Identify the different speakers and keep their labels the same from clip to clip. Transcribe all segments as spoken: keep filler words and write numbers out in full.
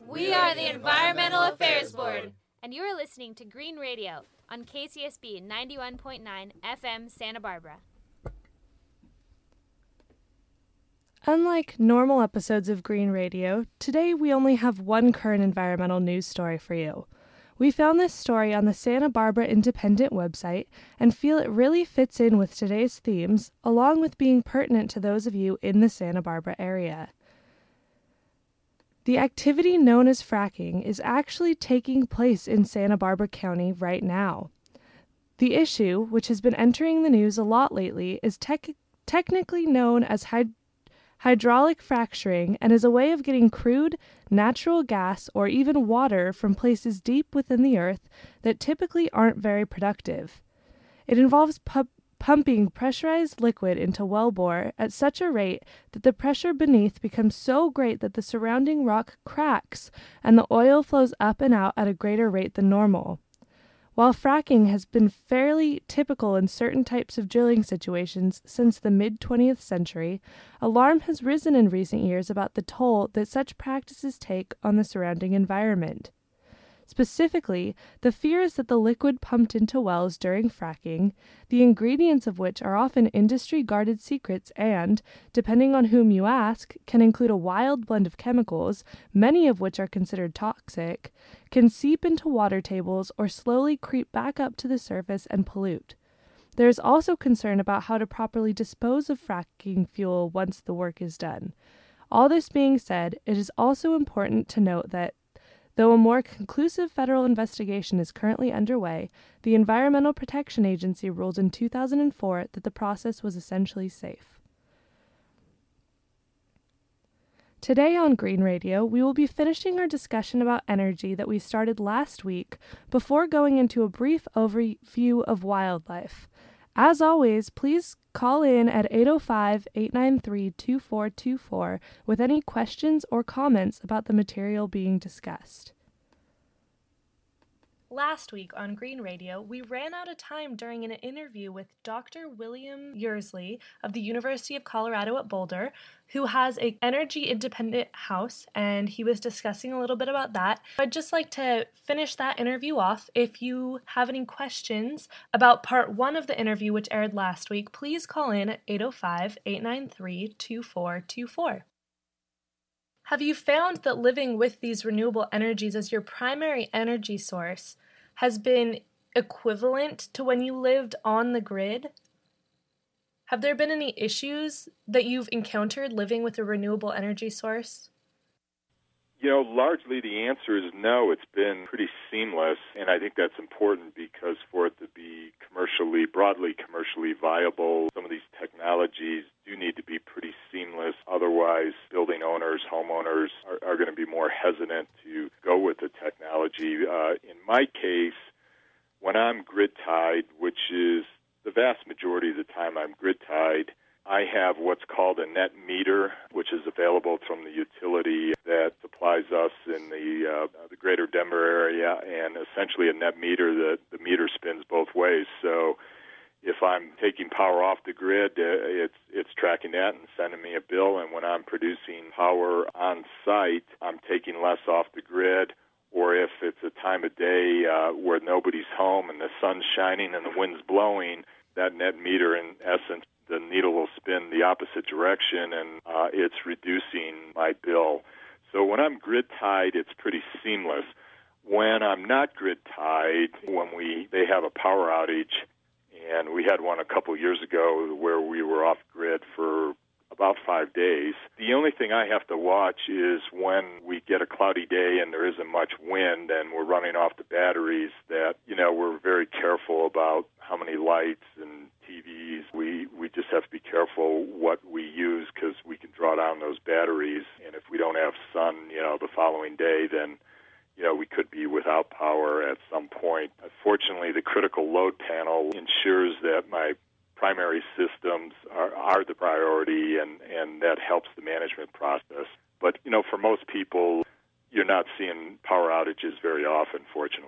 Speaker 1: We are the Environmental Affairs Board.
Speaker 2: And you are listening to Green Radio on K C S B ninety-one point nine F M Santa Barbara.
Speaker 3: Unlike normal episodes of Green Radio, today we only have one current environmental news story for you. We found this story on the Santa Barbara Independent website and feel it really fits in with today's themes, along with being pertinent to those of you in the Santa Barbara area. The activity known as fracking is actually taking place in Santa Barbara County right now. The issue, which has been entering the news a lot lately, is tech- technically known as hyd- hydraulic fracturing and is a way of getting crude, natural gas, or even water from places deep within the earth that typically aren't very productive. It involves pu- pumping pressurized liquid into wellbore at such a rate that the pressure beneath becomes so great that the surrounding rock cracks and the oil flows up and out at a greater rate than normal. While fracking has been fairly typical in certain types of drilling situations since the mid-twentieth century, alarm has risen in recent years about the toll that such practices take on the surrounding environment. Specifically, the fear is that the liquid pumped into wells during fracking, the ingredients of which are often industry-guarded secrets and, depending on whom you ask, can include a wild blend of chemicals, many of which are considered toxic, can seep into water tables or slowly creep back up to the surface and pollute. There is also concern about how to properly dispose of fracking fuel once the work is done. All this being said, it is also important to note that though a more conclusive federal investigation is currently underway, the Environmental Protection Agency ruled in two thousand four that the process was essentially safe. Today on Green Radio, we will be finishing our discussion about energy that we started last week before going into a brief overview of wildlife. As always, please call in at eight oh five, eight nine three, two four two four with any questions or comments about the material being discussed. Last week on Green Radio, we ran out of time during an interview with Doctor William Yearsley of the University of Colorado at Boulder, who has an energy-independent house, and he was discussing a little bit about that. I'd just like to finish that interview off. If you have any questions about part one of the interview, which aired last week, please call in at eight oh five, eight nine three, two four two four. Have you found that living with these renewable energies as your primary energy source has been equivalent to when you lived on the grid? Have there been any issues that you've encountered living with a renewable energy source?
Speaker 4: You know, largely the answer is no. It's been pretty seamless, and I think that's important because for it to be commercially, broadly commercially viable, some of these technologies do need to be pretty seamless. Otherwise, building owners, homeowners are, are going to be more hesitant to go with the technology. Uh, in my case, when I'm grid-tied, which is the vast majority of the time I'm grid-tied, I have what's called a net meter, which is available from the utility that supplies us in the uh, the greater Denver area, and essentially a net meter, the, the meter spins both ways. So if I'm taking power off the grid, uh, it's it's tracking that and sending me a bill, and when I'm producing power on site, I'm taking less off the grid. Or if it's a time of day uh, where nobody's home and the sun's shining and the wind's blowing, that net meter, in essence, the needle will spin the opposite direction, and uh, it's reducing my bill. So when I'm grid-tied, it's pretty seamless. When I'm not grid-tied, when we they have a power outage, and we had one a couple years ago where we were off-grid for about five days, the only thing I have to watch is when we get a cloudy day and there isn't much wind and we're running off the batteries, that, you know, we're very careful about how many lights and T Vs. We, we just have to be careful what we use because we can draw down those batteries. And if we don't have sun, you know, the following day, then, you know, we could be without power at some point. Fortunately, the critical load panel ensures that my primary systems are, are the priority, and, and that helps the management process. But, you know, for most people, you're not seeing power outages very often, fortunately.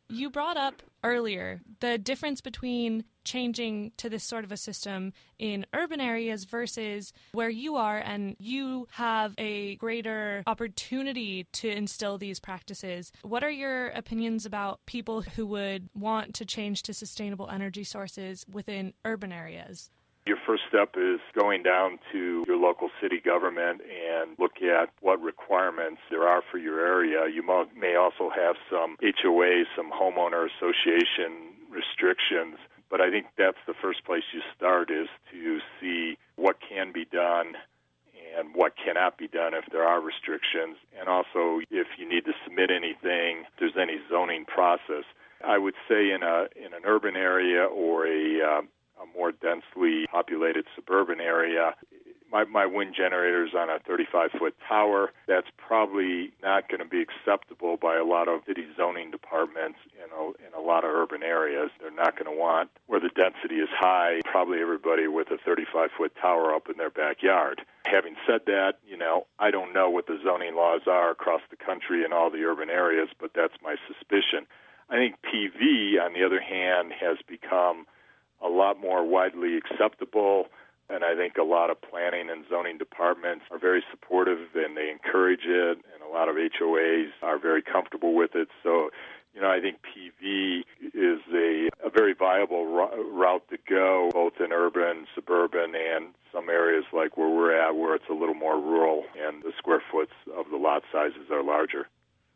Speaker 3: You brought up earlier the difference between changing to this sort of a system in urban areas versus where you are, and you have a greater opportunity to instill these practices. What are your opinions about people who would want to change to sustainable energy sources within urban areas?
Speaker 4: Your first step is going down to your local city government and look at what requirements there are for your area. You may also have some H O As, some homeowner association restrictions, but I think that's the first place you start, is to see what can be done and what cannot be done if there are restrictions, and also if you need to submit anything, if there's any zoning process. I would say in a in an urban area or a uh, a more densely populated suburban area, my, my wind generator is on a thirty-five foot tower. That's probably not going to be acceptable by a lot of city zoning departments in a, in a lot of urban areas. They're not going to want, where the density is high, probably everybody with a thirty-five foot tower up in their backyard. Having said that, you know, I don't know what the zoning laws are across the country in all the urban areas, but that's my suspicion. I think P V, on the other hand, has become a lot more widely acceptable, and I think a lot of planning and zoning departments are very supportive and they encourage it, and a lot of H O As are very comfortable with it. So, you know, I think P V is a, a very viable ro- route to go, both in urban, suburban, and some areas like where we're at, where it's a little more rural and the square foots of the lot sizes are larger.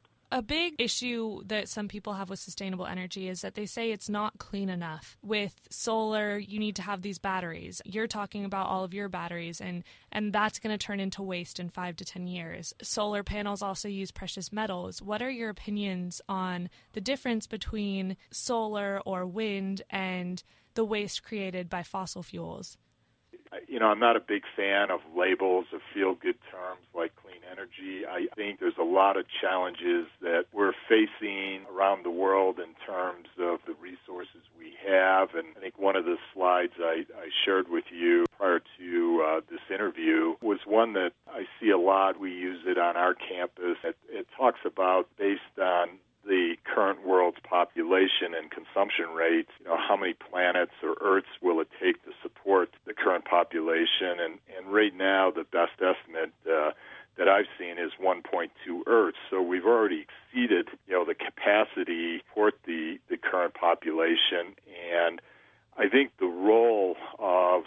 Speaker 3: A big issue that some people have with sustainable energy is that they say it's not clean enough. With solar, you need to have these batteries. You're talking about all of your batteries, and, and that's going to turn into waste in five to ten years. Solar panels also use precious metals. What are your opinions on the difference between solar or wind and the waste created by fossil fuels?
Speaker 4: You know, I'm not a big fan of labels of feel-good terms like clean energy. I think there's a lot of challenges that we're facing around the world in terms of the resources we have. And I think one of the slides I, I shared with you prior to uh, this interview was one that I see a lot. We use it on our campus. It, it talks about, based on the current world's population and consumption rates, you know, how many planets or Earths will it take to support the current population? And, and right now, the best estimate uh, that I've seen is one point two Earths. So we've already exceeded, you know, the capacity to support the, the current population. And I think the role of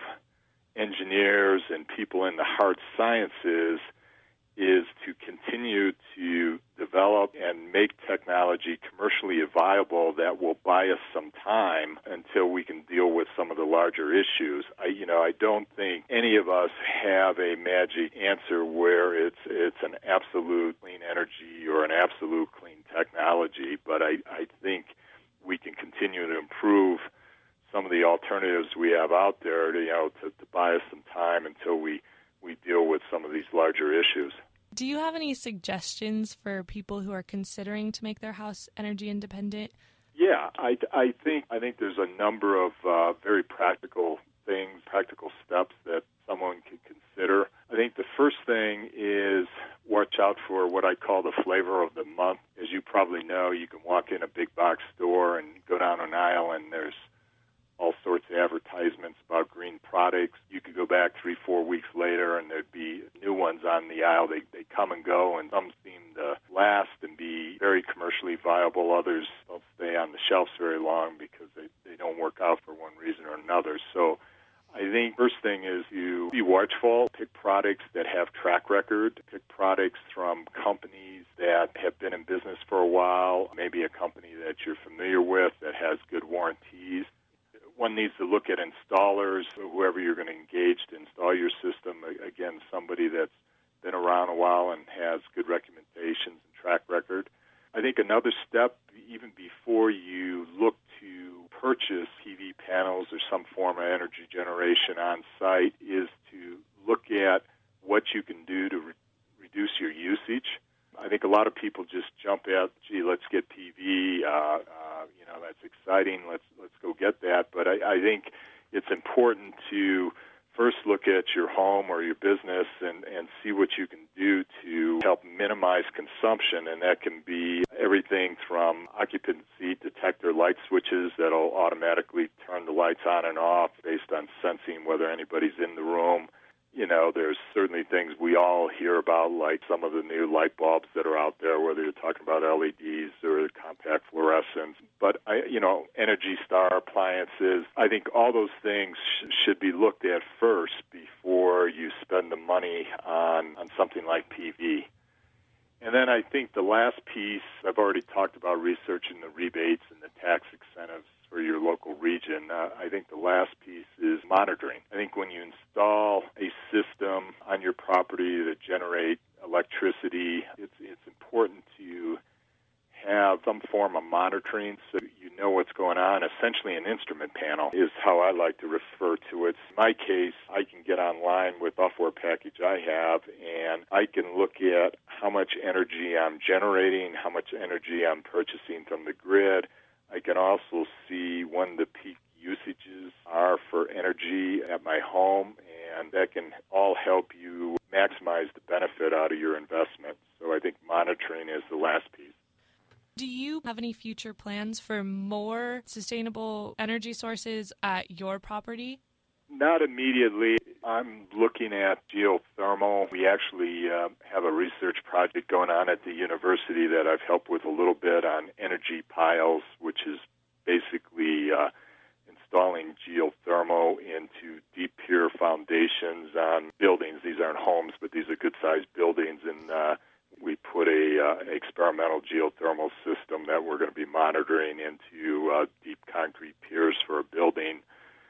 Speaker 4: engineers and people in the hard sciences is to continue to develop and make technology commercially viable that will buy us some time until we can deal with some of the larger issues. I, you know, I don't think any of us have a magic answer where it's it's an absolute clean energy or an absolute clean technology, but I, I think we can continue to improve some of the alternatives we have out there to, you know, to, to buy us some time until we we deal with some of these larger issues.
Speaker 3: Do you have any suggestions for people who are considering to make their house energy independent?
Speaker 4: Yeah, I, I think I think there's a number of uh, very practical things, practical steps that someone can consider. I think the first thing is watch out for what I call the flavor of the month. As you probably know, you can walk in a big box store and go down an aisle and there's all sorts of advertisements about green products. You could go back three, four weeks later, and there'd be new ones on the aisle. They they come and go, and some seem to last and be very commercially viable. Others don't stay on the shelves very long because they, they don't work out for one reason or another. So I think first thing is you be watchful. Pick products that have track record. Pick products from companies that have been in business for a while, maybe a company that you're familiar with that has good warranties. One needs to look at installers, whoever you're going to engage to install your system. Again, somebody that's been around a while and has good recommendations and track record. I think another step, even before you look to purchase P V panels or some form of energy generation on site, is to look at what you can do to re- reduce your usage. I think a lot of people just jump at, gee, let's get P V, uh, uh, you know, that's exciting, let's let's go get that. But I, I think it's important to first look at your home or your business and, and see what you can do to help minimize consumption, and that can be everything from occupancy detector light switches that'll automatically turn the lights on and off based on sensing whether anybody's in the room. You know, there's certainly things we all hear about, like some of the new light bulbs that are out there, whether you're talking about L E Ds or compact fluorescents. But, I, you know, Energy Star appliances, I think all those things sh- should be looked at first before you spend the money on, on something like P V. And then I think the last piece, I've already talked about researching the rebates and the tax incentives for your local region. Uh, I think the last piece is monitoring. I think when you install a system on your property to generate electricity, it's, it's important to have some form of monitoring so you know what's going on. Essentially, an instrument panel is how I like to refer to it. In my case, I can get online with the software package I have, and I can look at how much energy I'm generating, how much energy I'm purchasing from the grid. I can also see when the peak usages are for energy at my home, and that can all help you maximize the benefit out of your investment. So I think monitoring is the last piece.
Speaker 3: Do you have any future plans for more sustainable energy sources at your property?
Speaker 4: Not immediately. I'm looking at geothermal. We actually uh, have a research project going on at the university that I've helped with a little bit on energy piles, which is basically uh, installing geothermal into deep pier foundations on buildings. These aren't homes, but these are good-sized buildings, and uh, we put a uh, experimental geothermal system that we're going to be monitoring into uh, deep concrete piers for a building.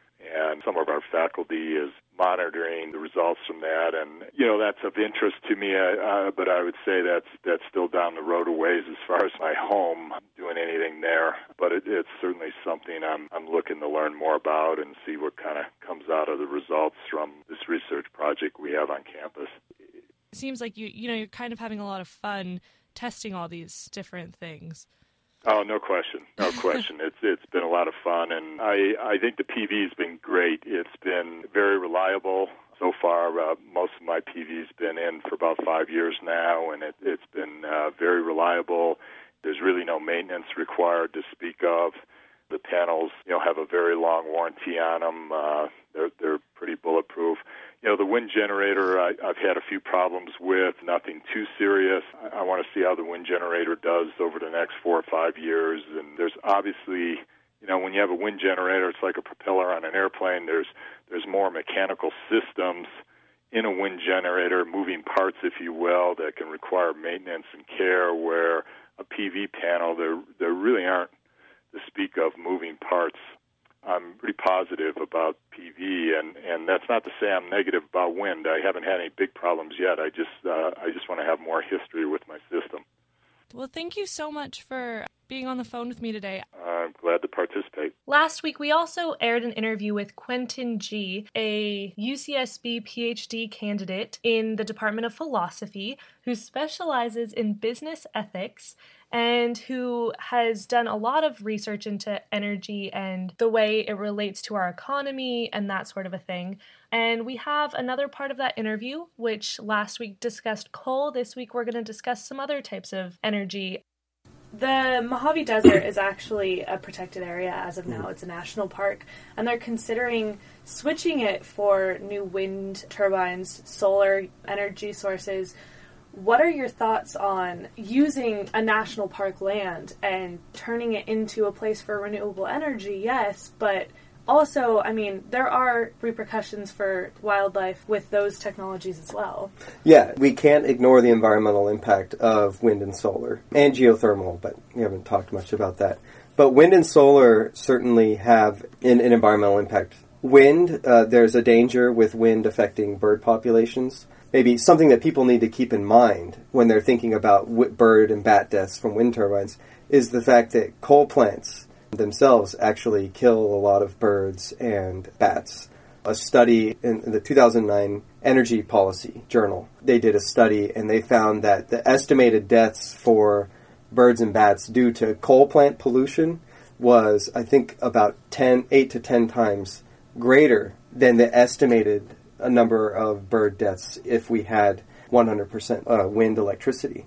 Speaker 4: And some of our faculty is monitoring the results from that, and you know that's of interest to me. Uh, but I would say that's that's still down the road a ways as far as my home doing anything there. But it, it's certainly something I'm I'm looking to learn more about and see what kind of comes out of the results from this research project we have on campus.
Speaker 3: It seems like you you know you're kind of having a lot of fun testing all these different things.
Speaker 4: Oh, no question, no question. It's it's been a lot of fun, and I I think the P V has been great. It's been very reliable so far. Uh, most of my P V's been in for about five years now, and it, it's been uh, very reliable. There's really no maintenance required to speak of. The panels, you know, have a very long warranty on them. Uh, they're they're pretty bulletproof. You know, the wind generator, I, I've had a few problems with, nothing too serious. I, I want to see how the wind generator does over the next four or five years. And there's obviously, you know, when you have a wind generator, it's like a propeller on an airplane. There's there's more mechanical systems in a wind generator, moving parts, if you will, that can require maintenance and care, where a P V panel, there there really aren't to speak of moving parts. I'm pretty positive about P V, and, and that's not to say I'm negative about wind. I haven't had any big problems yet. I just uh, I just want to have more history with my system.
Speaker 3: Well, thank you so much for being on the phone with me today.
Speaker 4: I'm glad to participate.
Speaker 3: Last week, we also aired an interview with Quentin G., a U C S B P H D candidate in the Department of Philosophy, who specializes in business ethics and who has done a lot of research into energy and the way it relates to our economy and that sort of a thing. And we have another part of that interview, which last week discussed coal. This week we're going to discuss some other types of energy. The Mojave Desert is actually a protected area as of now. It's a national park, and they're considering switching it for new wind turbines, solar energy sources. What are your thoughts on using a national park land and turning it into a place for renewable energy? Yes, but also, I mean, there are repercussions for wildlife with those technologies as well.
Speaker 5: Yeah, we can't ignore the environmental impact of wind and solar, and geothermal, but we haven't talked much about that. But wind and solar certainly have an, an environmental impact. Wind, uh, there's a danger with wind affecting bird populations. Maybe something that people need to keep in mind when they're thinking about w- bird and bat deaths from wind turbines is the fact that coal plants themselves actually kill a lot of birds and bats. A study in the two thousand nine Energy Policy Journal, they did a study and they found that the estimated deaths for birds and bats due to coal plant pollution was, I think, about ten, eight to ten times greater than the estimated a number of bird deaths if we had one hundred percent uh, wind electricity.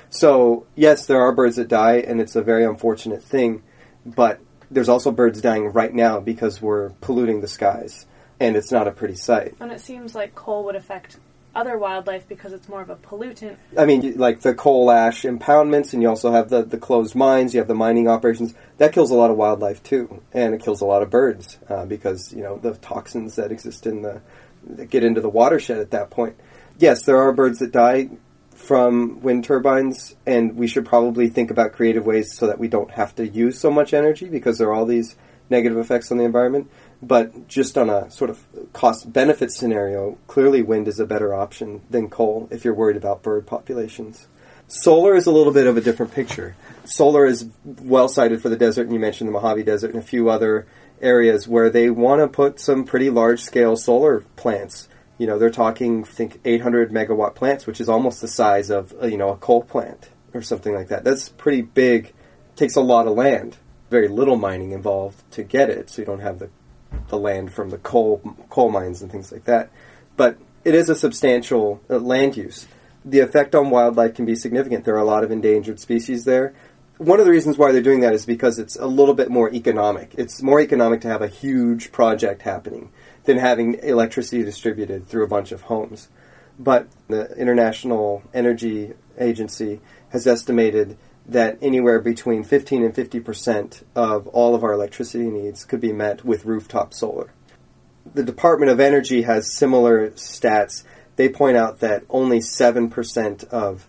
Speaker 5: So, yes, there are birds that die, and it's a very unfortunate thing, but there's also birds dying right now because we're polluting the skies, and it's not a pretty sight.
Speaker 3: And it seems like coal would affect other wildlife because it's more of a pollutant.
Speaker 5: I mean, like the coal ash impoundments, and you also have the, the closed mines, you have the mining operations. That kills a lot of wildlife, too, and it kills a lot of birds uh, because, you know, the toxins that exist in the, that get into the watershed at that point. Yes, there are birds that die from wind turbines, and we should probably think about creative ways so that we don't have to use so much energy because there are all these negative effects on the environment. But just on a sort of cost-benefit scenario, clearly wind is a better option than coal if you're worried about bird populations. Solar is a little bit of a different picture. Solar is well-sited for the desert, and you mentioned the Mojave Desert and a few other areas where they want to put some pretty large-scale solar plants. You know, they're talking, I think, eight hundred megawatt plants, which is almost the size of, you know, a coal plant or something like that. That's pretty big. Takes a lot of land. Very little mining involved to get it, so you don't have the the land from the coal coal mines and things like that. But it is a substantial uh, land use. The effect on wildlife can be significant. There are a lot of endangered species there. One of the reasons why they're doing that is because it's a little bit more economic. It's more economic to have a huge project happening than having electricity distributed through a bunch of homes. But the International Energy Agency has estimated that anywhere between fifteen and fifty percent of all of our electricity needs could be met with rooftop solar. The Department of Energy has similar stats. They point out that only seven percent of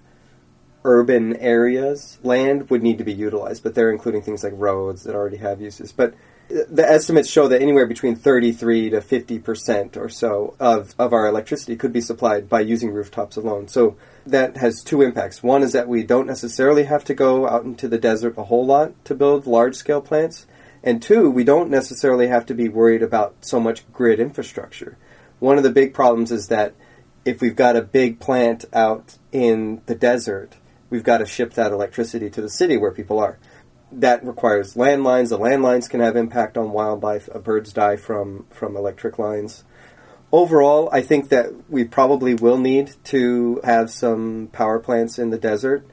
Speaker 5: urban areas' land would need to be utilized, but they're including things like roads that already have uses. But the estimates show that anywhere between thirty-three to fifty percent or so of, of our electricity could be supplied by using rooftops alone. So that has two impacts. One is that we don't necessarily have to go out into the desert a whole lot to build large-scale plants. And two, we don't necessarily have to be worried about so much grid infrastructure. One of the big problems is that if we've got a big plant out in the desert, we've got to ship that electricity to the city where people are. That requires landlines. The landlines can have impact on wildlife. Uh, birds die from, from electric lines. Overall, I think that we probably will need to have some power plants in the desert.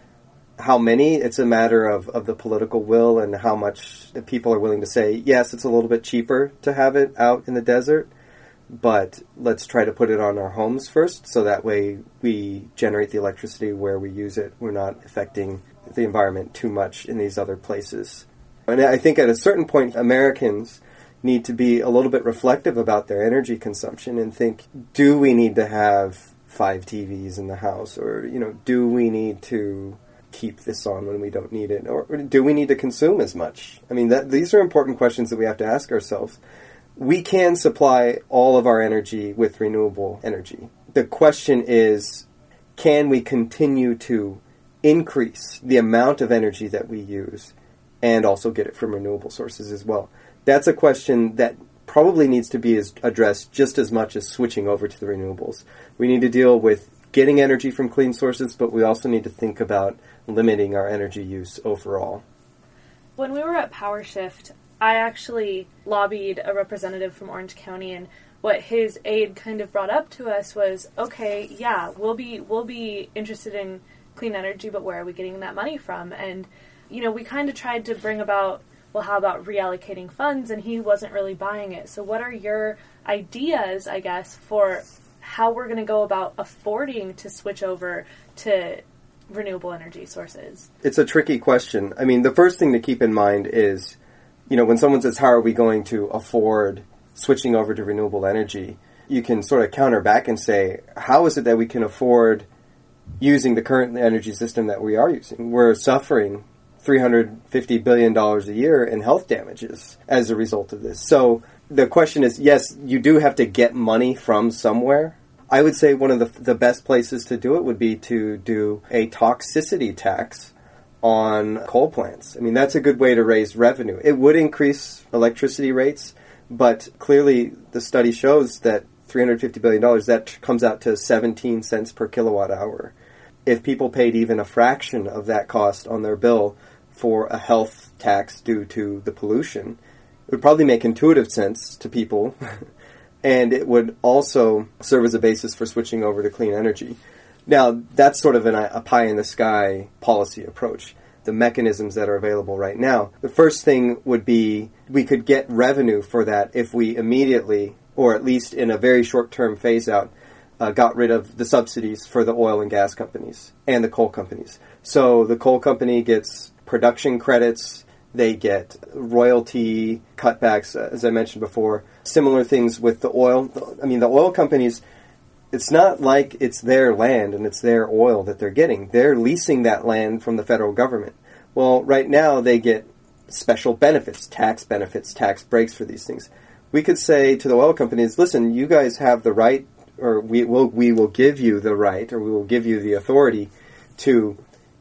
Speaker 5: How many? It's a matter of, of the political will and how much people are willing to say, yes, it's a little bit cheaper to have it out in the desert, but let's try to put it on our homes first so that way we generate the electricity where we use it. We're not affecting the environment too much in these other places. And I think at a certain point, Americans need to be a little bit reflective about their energy consumption and think, do we need to have five T Vs in the house? Or, you know, do we need to keep this on when we don't need it? Or do we need to consume as much? I mean, that, these are important questions that we have to ask ourselves. We can supply all of our energy with renewable energy. The question is, can we continue to increase the amount of energy that we use and also get it from renewable sources as well? That's a question that probably needs to be as addressed just as much as switching over to the renewables. We need to deal with getting energy from clean sources, but we also need to think about limiting our energy use overall.
Speaker 3: When we were at PowerShift, I actually lobbied a representative from Orange County, and what his aide kind of brought up to us was, okay, yeah, we'll be we'll be interested in clean energy, but where are we getting that money from? And, you know, we kind of tried to bring about, well, how about reallocating funds? And he wasn't really buying it. So what are your ideas, I guess, for how we're going to go about affording to switch over to renewable energy sources?
Speaker 5: It's a tricky question. I mean, the first thing to keep in mind is, you know, when someone says, how are we going to afford switching over to renewable energy? You can sort of counter back and say, how is it that we can afford using the current energy system that we are using? We're suffering three hundred fifty billion dollars a year in health damages as a result of this. So the question is, yes, you do have to get money from somewhere. I would say one of the, the best places to do it would be to do a toxicity tax on coal plants. I mean, that's a good way to raise revenue. It would increase electricity rates, but clearly the study shows that three hundred fifty billion dollars, that comes out to seventeen cents per kilowatt hour. If people paid even a fraction of that cost on their bill for a health tax due to the pollution, it would probably make intuitive sense to people. and it would also serve as a basis for switching over to clean energy. Now, that's sort of an, a pie-in-the-sky policy approach, the mechanisms that are available right now. The first thing would be we could get revenue for that if we immediately, or at least in a very short-term phase-out, uh, got rid of the subsidies for the oil and gas companies and the coal companies. So the coal company gets production credits, they get royalty cutbacks, as I mentioned before. Similar things with the oil. I mean, the oil companies, it's not like it's their land and it's their oil that they're getting. They're leasing that land from the federal government. Well, right now they get special benefits, tax benefits, tax breaks for these things. We could say to the oil companies, listen, you guys have the right, or we will, we will give you the right, or we will give you the authority to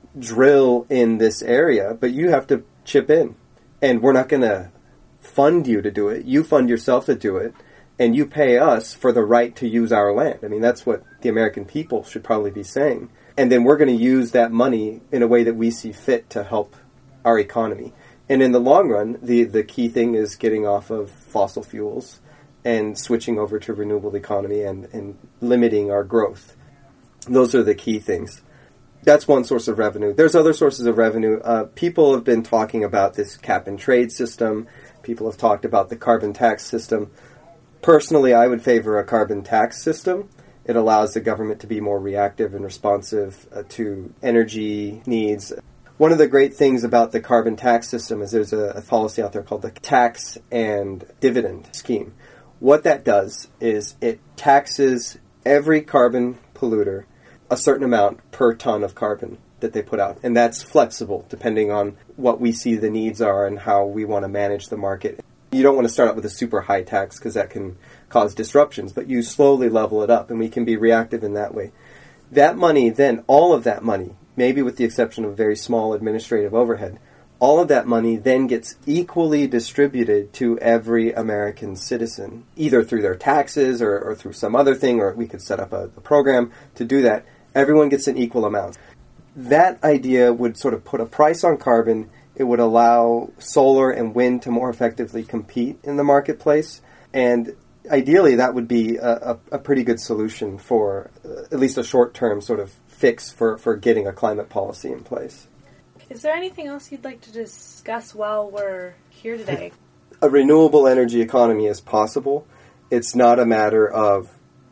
Speaker 5: drill in this area, but you have to chip in. And we're not going to fund you to do it. You fund yourself to do it, and you pay us for the right to use our land. I mean, that's what the American people should probably be saying. And then we're going to use that money in a way that we see fit to help our economy. And in the long run, the, the key thing is getting off of fossil fuels and switching over to renewable economy and, and limiting our growth. Those are the key things. That's one source of revenue. There's other sources of revenue. Uh, people have been talking about this cap-and-trade system. People have talked about the carbon tax system. Personally, I would favor a carbon tax system. It allows the government to be more reactive and responsive uh, to energy needs. One of the great things about the carbon tax system is there's a, a policy out there called the tax and dividend scheme. What that does is it taxes every carbon polluter a certain amount per ton of carbon that they put out. And that's flexible depending on what we see the needs are and how we want to manage the market. You don't want to start out with a super high tax because that can cause disruptions, but you slowly level it up and we can be reactive in that way. That money then, all of that money, maybe with the exception of very small administrative overhead, all of that money then gets equally distributed to every American citizen, either through their taxes or, or through some other thing, or we could set up a, a program to do that. Everyone gets an equal amount. That idea would sort of put a price on carbon. It would allow solar and wind to more effectively compete in the marketplace. And ideally, that would be a, a, a pretty good solution for uh, at least a short-term sort of fix for, for getting a climate policy in place.
Speaker 3: Is there anything else you'd like to discuss while we're here today?
Speaker 5: A renewable energy economy is possible. It's not a matter of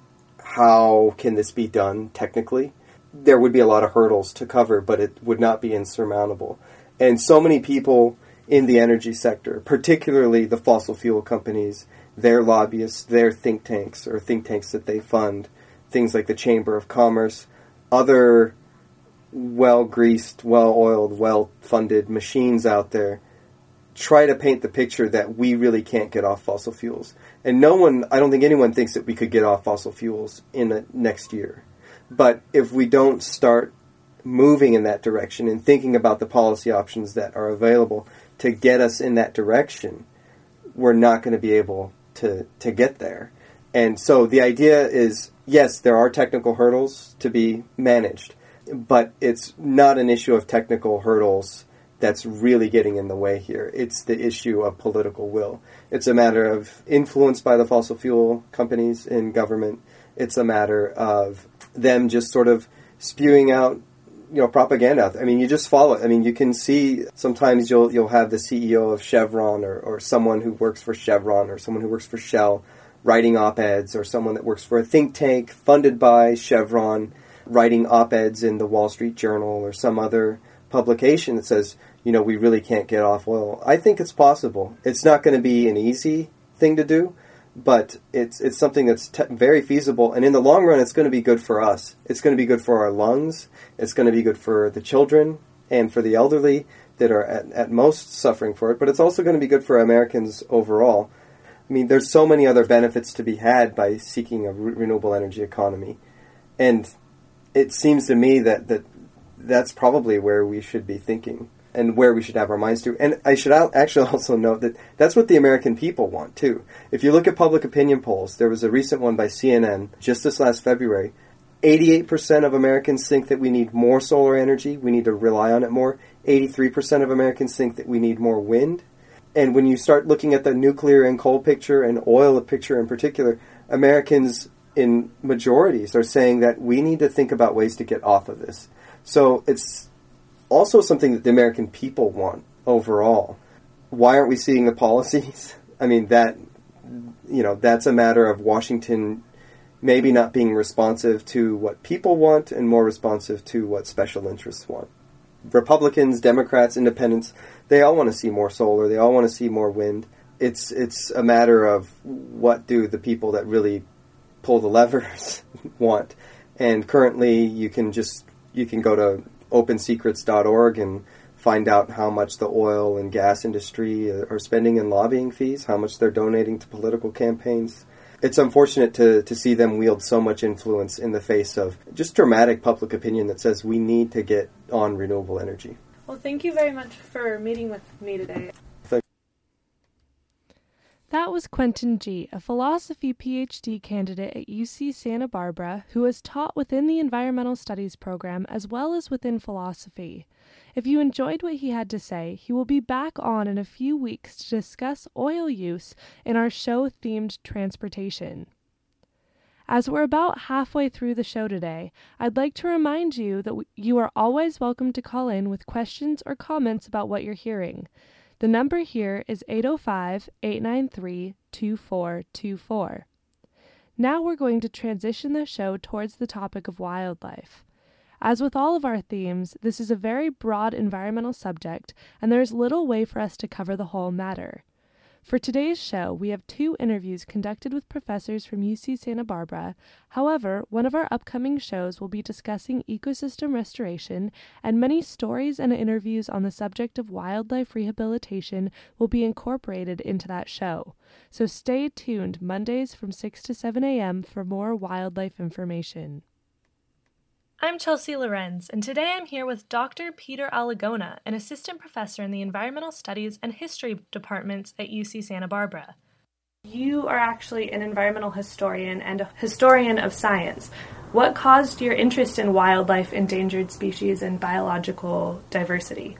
Speaker 5: how can this be done technically. There would be a lot of hurdles to cover, but it would not be insurmountable. And so many people in the energy sector, particularly the fossil fuel companies, their lobbyists, their think tanks, or think tanks that they fund, things like the Chamber of Commerce, other well-greased, well-oiled, well-funded machines out there, try to paint the picture that we really can't get off fossil fuels. And no one, I don't think anyone thinks that we could get off fossil fuels in the next year. But if we don't start moving in that direction and thinking about the policy options that are available to get us in that direction, we're not going to be able to, to get there. And so the idea is, yes, there are technical hurdles to be managed, but it's not an issue of technical hurdles that's really getting in the way here. It's the issue of political will. It's a matter of influence by the fossil fuel companies in government. It's a matter of them just sort of spewing out, you know, propaganda. I mean, you just follow it. I mean, you can see sometimes you'll you'll have the C E O of Chevron or, or someone who works for Chevron or someone who works for Shell writing op-eds, or someone that works for a think tank funded by Chevron writing op-eds in the Wall Street Journal or some other publication that says, you know, we really can't get off oil. I think it's possible. It's not going to be an easy thing to do, but it's it's something that's te- very feasible. And in the long run, it's going to be good for us. It's going to be good for our lungs. It's going to be good for the children and for the elderly that are at, at most suffering for it. But it's also going to be good for Americans overall. I mean, there's so many other benefits to be had by seeking a re- renewable energy economy. And it seems to me that, that that's probably where we should be thinking and where we should have our minds to. And I should actually also note that that's what the American people want, too. If you look at public opinion polls, there was a recent one by C N N just this last February. eighty-eight percent of Americans think that we need more solar energy. We need to rely on it more. eighty-three percent of Americans think that we need more wind. And when you start looking at the nuclear and coal picture and oil picture in particular, Americans in majorities are saying that we need to think about ways to get off of this. So it's also something that the American people want overall. Why aren't we seeing the policies? I mean, that, you know, that's a matter of Washington maybe not being responsive to what people want and more responsive to what special interests want. Republicans, Democrats, Independents, they all want to see more solar. They all want to see more wind. It's it's a matter of what do the people that really pull the levers want. And currently you can just, you can go to open secrets dot org and find out how much the oil and gas industry are spending in lobbying fees, how much they're donating to political campaigns. It's unfortunate to, to see them wield so much influence in the face of just dramatic public opinion that says we need to get on renewable energy.
Speaker 3: Well, thank you very much for meeting with me today.
Speaker 5: Thank-
Speaker 3: That was Quentin G., a philosophy P H D candidate at U C Santa Barbara who has taught within the Environmental Studies program as well as within philosophy. If you enjoyed what he had to say, he will be back on in a few weeks to discuss oil use in our show-themed transportation. As we're about halfway through the show today, I'd like to remind you that w- you are always welcome to call in with questions or comments about what you're hearing. The number here is eight oh five, eight nine three, two four two four. Now we're going to transition the show towards the topic of wildlife. As with all of our themes, this is a very broad environmental subject, and there is little way for us to cover the whole matter. For today's show, we have two interviews conducted with professors from U C Santa Barbara. However, one of our upcoming shows will be discussing ecosystem restoration, and many stories and interviews on the subject of wildlife rehabilitation will be incorporated into that show. So stay tuned Mondays from six to seven a.m. for more wildlife information. I'm Chelsea Lorenz, and today I'm here with Doctor Peter Alagona, an assistant professor in the Environmental Studies and History departments at U C Santa Barbara. You are actually an environmental historian and a historian of science. What caused your interest in wildlife, endangered species, and biological diversity?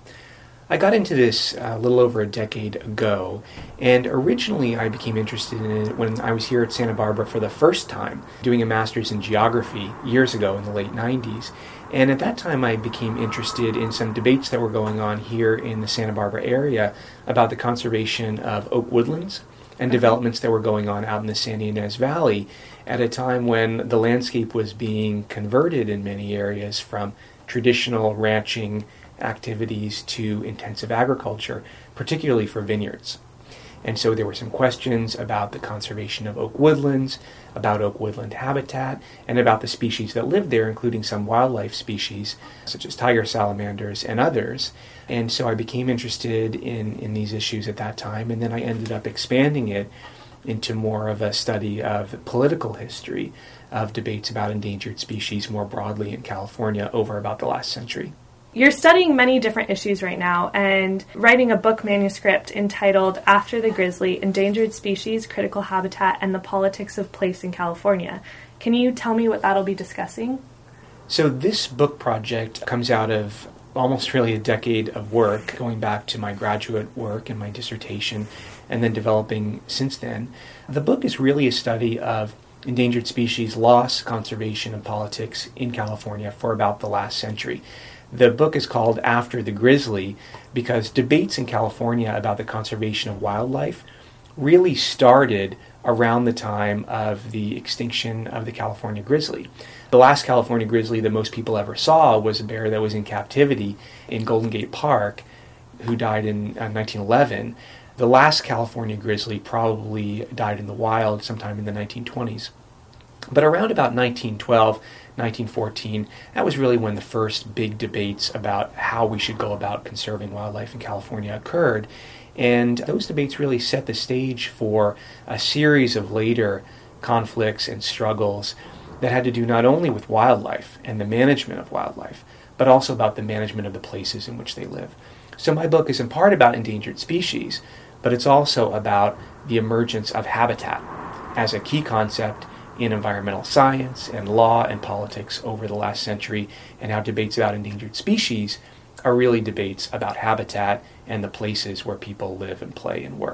Speaker 6: I got into this a little over a decade ago, and originally I became interested in it when I was here at Santa Barbara for the first time, doing a master's in geography years ago in the late nineties. And at that time I became interested in some debates that were going on here in the Santa Barbara area about the conservation of oak woodlands and developments that were going on out in the San Ynez Valley at a time when the landscape was being converted in many areas from traditional ranching activities to intensive agriculture, particularly for vineyards. And so there were some questions about the conservation of oak woodlands, about oak woodland habitat, and about the species that live there, including some wildlife species, such as tiger salamanders and others. And so I became interested in, in these issues at that time, and then I ended up expanding it into more of a study of political history, of debates about endangered species more broadly in California over about the last century.
Speaker 3: You're studying many different issues right now and writing a book manuscript entitled After the Grizzly, Endangered Species, Critical Habitat, and the Politics of Place in California. Can you tell me what that'll be discussing?
Speaker 6: So this book project comes out of almost really a decade of work, going back to my graduate work and my dissertation, and then developing since then. The book is really a study of endangered species loss, conservation, and politics in California for about the last century. The book is called After the Grizzly because debates in California about the conservation of wildlife really started around the time of the extinction of the California grizzly. The last California grizzly that most people ever saw was a bear that was in captivity in Golden Gate Park, who died in uh, nineteen eleven. The last California grizzly probably died in the wild sometime in the nineteen twenties. But around about nineteen twelve, nineteen fourteen, that was really when the first big debates about how we should go about conserving wildlife in California occurred. And those debates really set the stage for a series of later conflicts and struggles that had to do not only with wildlife and the management of wildlife, but also about the management of the places in which they live. So my book is in part about endangered species, but it's also about the emergence of habitat as a key concept in environmental science and law and politics over the last century, and how debates about endangered species are really debates about habitat and the places where people live and play and work.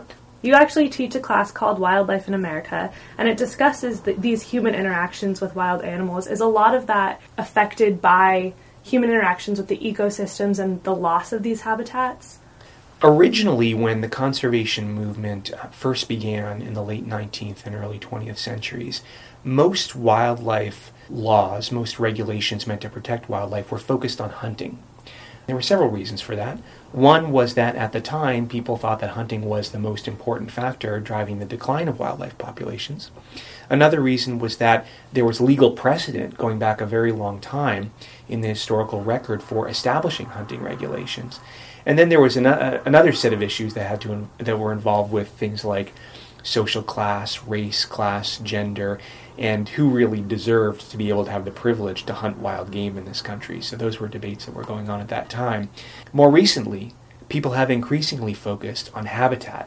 Speaker 3: You actually teach a class called Wildlife in America, and it discusses the, these human interactions with wild animals. Is a lot of that affected by human interactions with the ecosystems and the loss of these habitats?
Speaker 6: Originally, when the conservation movement first began in the late nineteenth and early twentieth centuries, most wildlife laws, most regulations meant to protect wildlife were focused on hunting. There were several reasons for that. One was that at the time, people thought that hunting was the most important factor driving the decline of wildlife populations. Another reason was that there was legal precedent going back a very long time in the historical record for establishing hunting regulations. And then there was an, uh, another set of issues that had to that were involved with things like social class, race, class, gender, and who really deserved to be able to have the privilege to hunt wild game in this country. So those were debates that were going on at that time. More recently, people have increasingly focused on habitat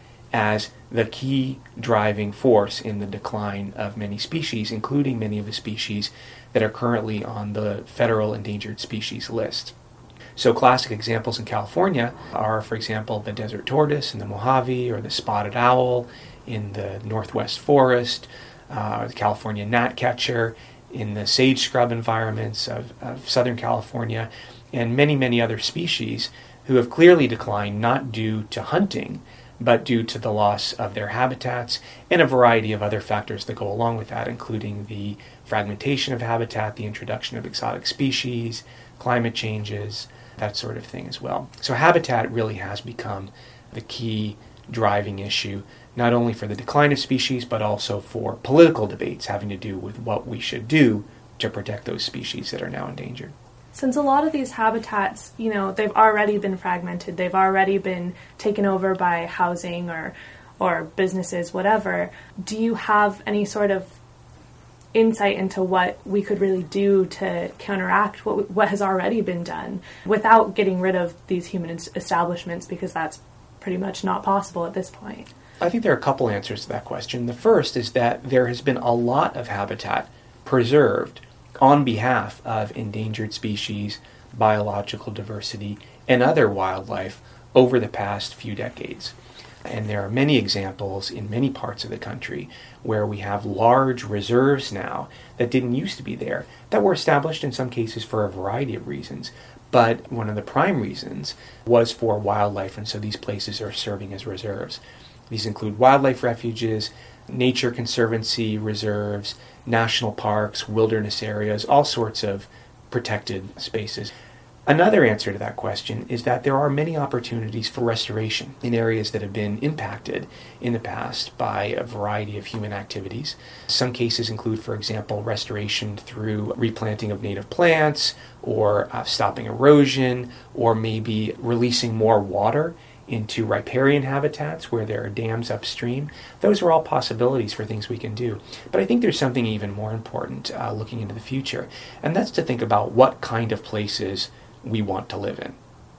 Speaker 6: as the key driving force in the decline of many species, including many of the species that are currently on the federal endangered species list. So classic examples in California are, for example, the desert tortoise in the Mojave, or the spotted owl in the northwest forest, uh, the California gnatcatcher in the sage scrub environments of, of Southern California, and many, many other species who have clearly declined not due to hunting, but due to the loss of their habitats and a variety of other factors that go along with that, including the fragmentation of habitat, the introduction of exotic species, climate changes, that sort of thing as well. So habitat really has become the key driving issue, not only for the decline of species, but also for political debates having to do with what we should do to protect those species that are now endangered.
Speaker 3: Since a lot of these habitats, you know, they've already been fragmented, they've already been taken over by housing or or businesses, whatever, do you have any sort of insight into what we could really do to counteract what what has already been done without getting rid of these human establishments, because that's pretty much not possible at this point?
Speaker 6: I think there are a couple answers to that question. The first is that there has been a lot of habitat preserved on behalf of endangered species, biological diversity, and other wildlife over the past few decades. And there are many examples in many parts of the country where we have large reserves now that didn't used to be there, that were established in some cases for a variety of reasons. But one of the prime reasons was for wildlife, and so these places are serving as reserves. These include wildlife refuges, nature conservancy reserves, national parks, wilderness areas, all sorts of protected spaces. Another answer to that question is that there are many opportunities for restoration in areas that have been impacted in the past by a variety of human activities. Some cases include, for example, restoration through replanting of native plants, or uh, stopping erosion, or maybe releasing more water into riparian habitats where there are dams upstream. Those are all possibilities for things we can do. But I think there's something even more important uh, looking into the future, and that's to think about what kind of places we want to live in.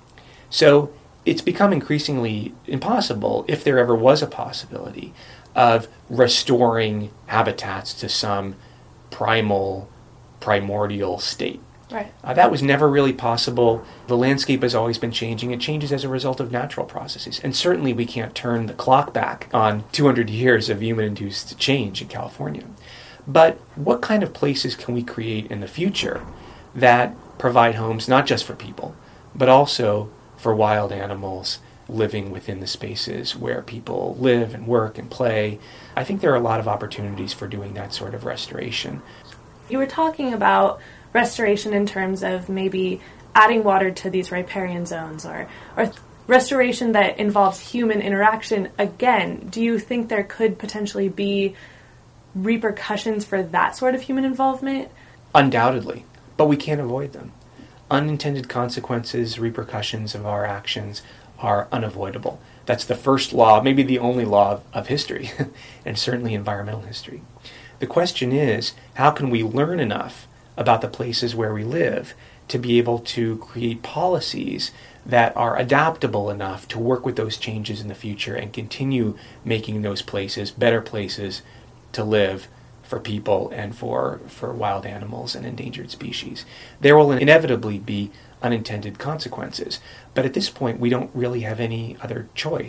Speaker 6: So it's become increasingly impossible, if there ever was a possibility, of restoring habitats to some primal, primordial state.
Speaker 3: Right.
Speaker 6: Uh, that was never really possible. The landscape has always been changing. It changes as a result of natural processes. And certainly we can't turn the clock back on two hundred years of human-induced change in California. But what kind of places can we create in the future that provide homes not just for people, but also for wild animals living within the spaces where people live and work and play? I think there are a lot of opportunities for doing that sort of restoration.
Speaker 3: You were talking about restoration in terms of maybe adding water to these riparian zones, or, or restoration that involves human interaction. Again, do you think there could potentially be repercussions for that sort of human involvement?
Speaker 6: Undoubtedly, but we can't avoid them. Unintended consequences, repercussions of our actions are unavoidable. That's the first law, maybe the only law of history, and certainly environmental history. The question is, how can we learn enough about the places where we live to be able to create policies that are adaptable enough to work with those changes in the future and continue making those places better places to live for people and for, for wild animals and endangered species. There will inevitably be unintended consequences, but at this point we don't really have any other choice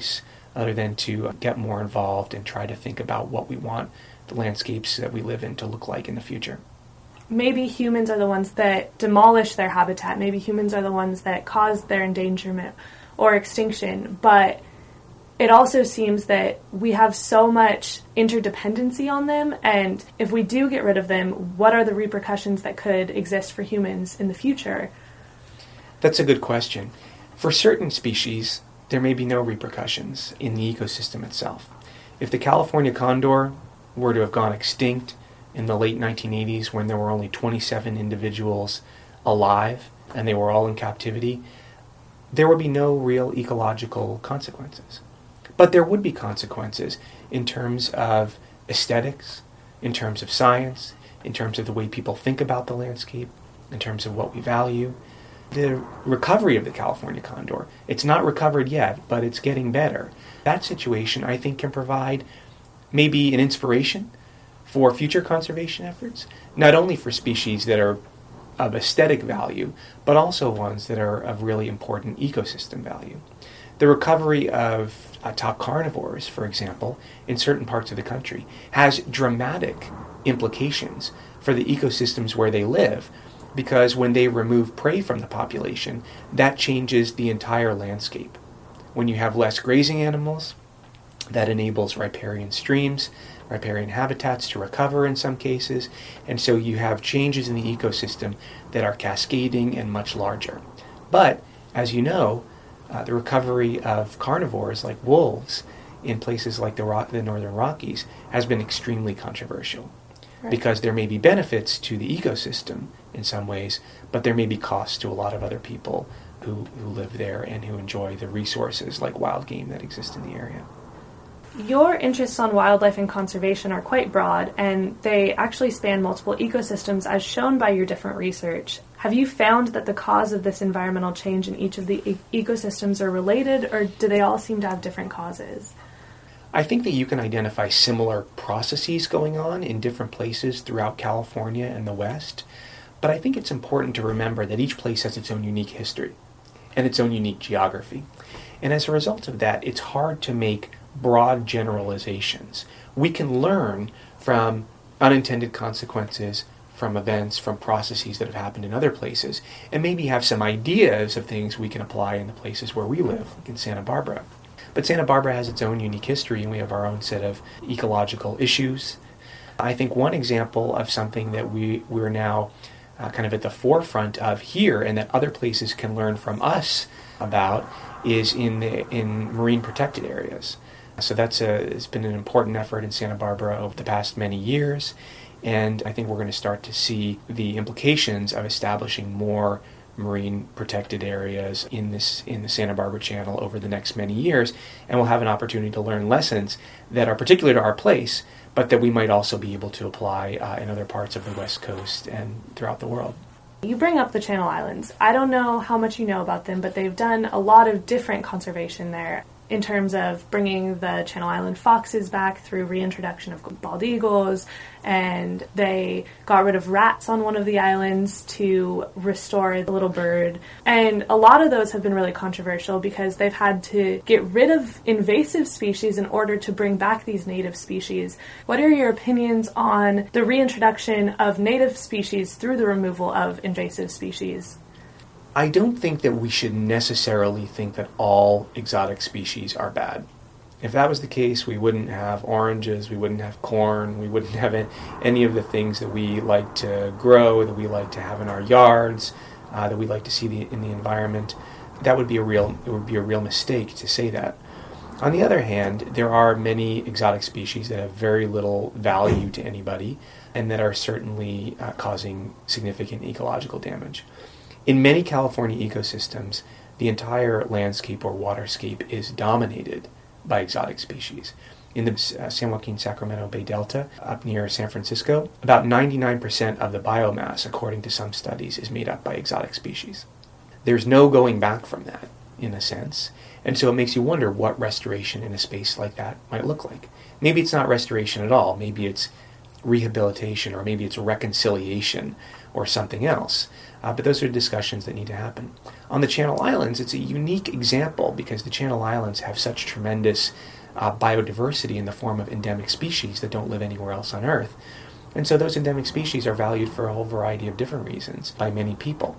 Speaker 6: other than to get more involved and try to think about what we want the landscapes that we live in to look like in the future.
Speaker 3: Maybe humans are the ones that demolish their habitat. Maybe humans are the ones that cause their endangerment or extinction. But it also seems that we have so much interdependency on them, and if we do get rid of them, what are the repercussions that could exist for humans in the future?
Speaker 6: That's a good question. For certain species, there may be no repercussions in the ecosystem itself. If the California condor were to have gone extinct in the late nineteen eighties when there were only twenty-seven individuals alive and they were all in captivity, there would be no real ecological consequences. But there would be consequences in terms of aesthetics, in terms of science, in terms of the way people think about the landscape, in terms of what we value. The recovery of the California condor, it's not recovered yet, but it's getting better. That situation, I think, can provide maybe an inspiration for future conservation efforts, not only for species that are of aesthetic value, but also ones that are of really important ecosystem value. The recovery of uh, top carnivores, for example, in certain parts of the country, has dramatic implications for the ecosystems where they live, because when they remove prey from the population, that changes the entire landscape. When you have less grazing animals, that enables riparian streams, riparian habitats to recover in some cases, and so you have changes in the ecosystem that are cascading and much larger. But, as you know, uh, the recovery of carnivores like wolves in places like the, Rock, the Northern Rockies has been extremely controversial. Right. Because there may be benefits to the ecosystem in some ways, but there may be costs to a lot of other people who, who live there and who enjoy the resources like wild game that exist in the area.
Speaker 3: Your interests on wildlife and conservation are quite broad, and they actually span multiple ecosystems as shown by your different research. Have you found that the cause of this environmental change in each of the e- ecosystems are related, or do they all seem to have different causes?
Speaker 6: I think that you can identify similar processes going on in different places throughout California and the West, but I think it's important to remember that each place has its own unique history and its own unique geography. And as a result of that, it's hard to make broad generalizations. We can learn from unintended consequences, from events, from processes that have happened in other places, and maybe have some ideas of things we can apply in the places where we live, like in Santa Barbara. But Santa Barbara has its own unique history, and we have our own set of ecological issues. I think one example of something that we, we're now uh, kind of at the forefront of here, and that other places can learn from us about, is in the in marine protected areas. So that's a, it's been an important effort in Santa Barbara over the past many years, and I think we're going to start to see the implications of establishing more marine protected areas in this in the Santa Barbara Channel over the next many years, and we'll have an opportunity to learn lessons that are particular to our place, but that we might also be able to apply uh, in other parts of the West Coast and throughout the world.
Speaker 3: You bring up the Channel Islands. I don't know how much you know about them, but they've done a lot of different conservation there in terms of bringing the Channel Island foxes back through reintroduction of bald eagles, and they got rid of rats on one of the islands to restore the little bird. And a lot of those have been really controversial because they've had to get rid of invasive species in order to bring back these native species. What are your opinions on the reintroduction of native species through the removal of invasive species?
Speaker 6: I don't think that we should necessarily think that all exotic species are bad. If that was the case, we wouldn't have oranges, we wouldn't have corn, we wouldn't have any of the things that we like to grow, that we like to have in our yards, uh, that we like to see the, in the environment. That would be a real it would be a real mistake to say that. On the other hand, there are many exotic species that have very little value to anybody and that are certainly uh, causing significant ecological damage. In many California ecosystems, the entire landscape or waterscape is dominated by exotic species. In the uh, San Joaquin-Sacramento Bay Delta, up near San Francisco, about ninety-nine percent of the biomass, according to some studies, is made up by exotic species. There's no going back from that, in a sense, and so it makes you wonder what restoration in a space like that might look like. Maybe it's not restoration at all. Maybe it's rehabilitation, or maybe it's reconciliation, or something else. Uh, but those are discussions that need to happen. On the Channel Islands, it's a unique example because the Channel Islands have such tremendous uh, biodiversity in the form of endemic species that don't live anywhere else on Earth. And so those endemic species are valued for a whole variety of different reasons by many people.